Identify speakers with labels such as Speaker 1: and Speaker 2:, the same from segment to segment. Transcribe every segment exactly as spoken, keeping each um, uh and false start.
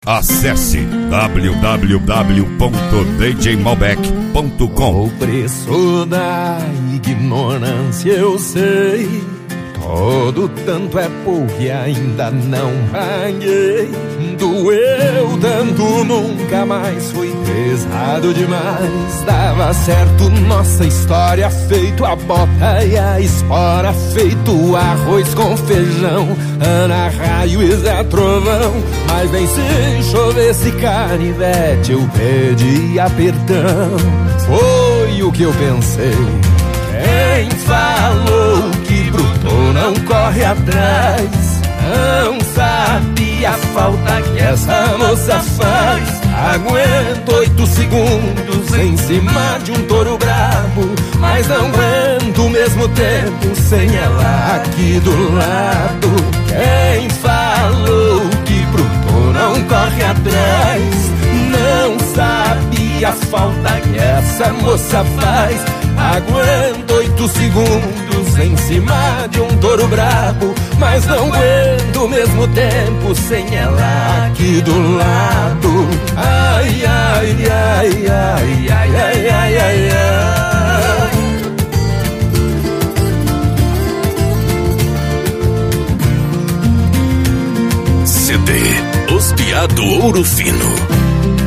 Speaker 1: Acesse w w w ponto d j malbec ponto com.
Speaker 2: O preço da ignorância eu sei, todo tanto é pouco e ainda não paguei. Doeu tanto, nunca mais foi pesado demais. Dava certo nossa história, feito a bota e a espora, feito arroz com feijão, Ana Raio e Zé Trovão. Mas vem se chovesse canivete, eu pedia perdão. Foi o que eu pensei. Quem falou que bruto não corre atrás não sabe a falta que essa moça faz. Aguento oito segundos em cima de um touro brabo, mas não aguento o mesmo tempo sem ela aqui do lado. Quem falou que bruto não corre atrás não sabe a falta que essa moça faz. Aguento oito segundos em cima de um touro brabo, mas não aguento o mesmo tempo sem ela aqui do lado. Ai, ai, ai, ai, ai, ai, ai, ai, ai.
Speaker 3: C D Os Piá do Ouro Fino.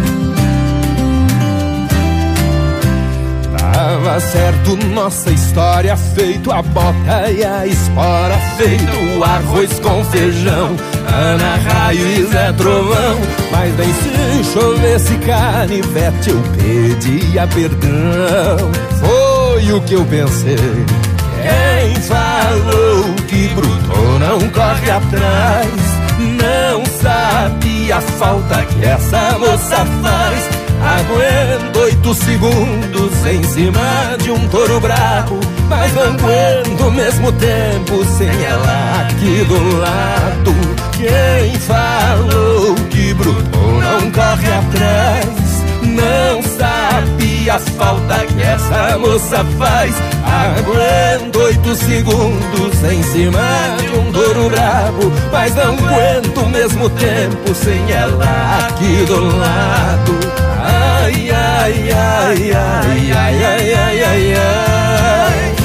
Speaker 2: Tava certo nossa história, feito a bota e a espora, feito o arroz com feijão, Ana Raio e Zé Trovão. Mas nem se chovesse canivete, eu pedia perdão. Foi o que eu pensei. Quem falou que bruto não corre atrás não sabe a falta que essa moça faz. Aguento oito segundos em cima de um touro brabo, mas não aguento o mesmo tempo sem ela aqui do lado. Quem falou que bruto não corre atrás não sabe a falta que essa moça faz. Aguento oito segundos em cima de um touro brabo, mas não aguento o mesmo tempo sem ela aqui do lado. Ai, ai, ai, ai, ai, ai, ai, ai, ai.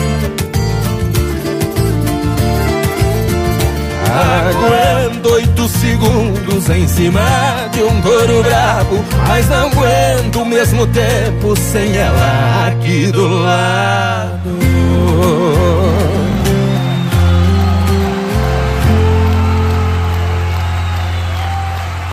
Speaker 2: Aguento oito segundos em cima de um touro brabo, mas não aguento o mesmo tempo sem ela aqui do lado.